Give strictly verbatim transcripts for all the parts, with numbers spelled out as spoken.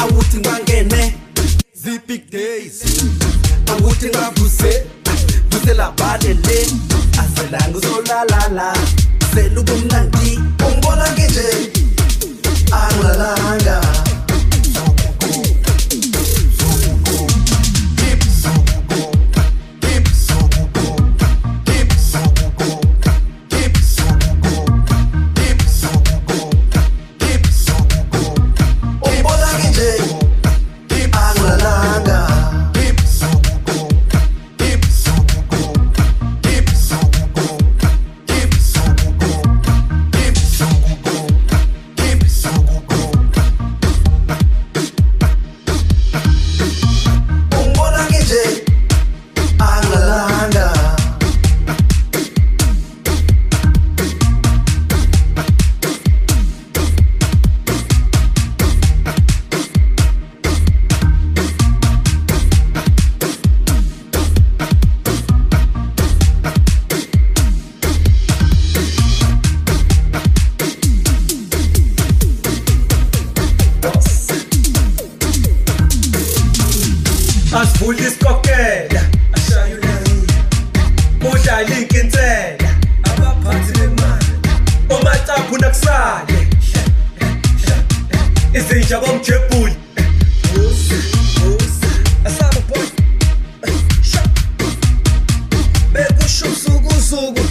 awuthi ngangene zipik days awuthi ngabuse buse la balele aselanga uzolalala selubumnandi ungibona nje angilalanga Asivula isikokela ashayulani udlala inkintela abaphathi bemali omataphu nakusale izinja bomjebuli asaba boy bekusho usuku usuku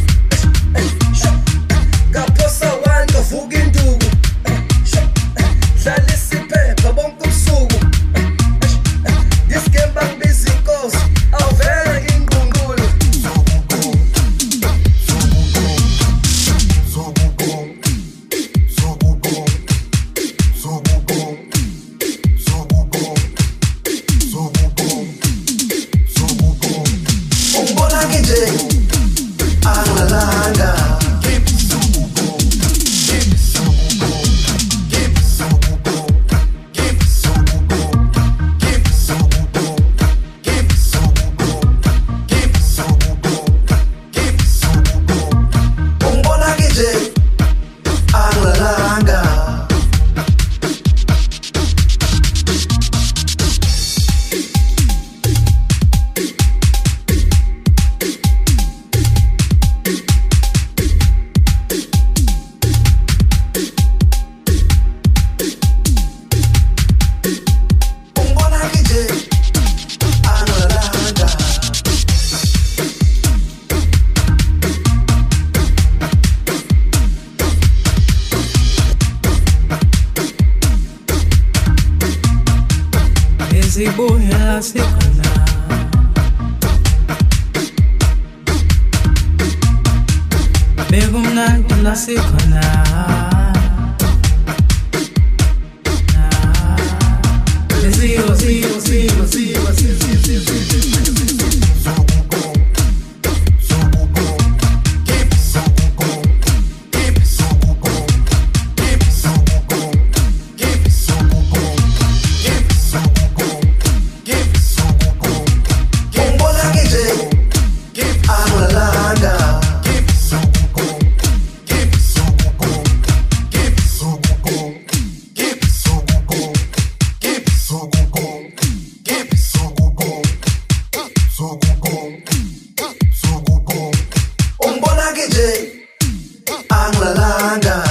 kaphosa wani kavuka induku dlala isiphepha bonke ubusuku Zibuya sikona Begumnandi la sikona Sigo, sigo, sigo, sigo, sigo, sigo Anglalanga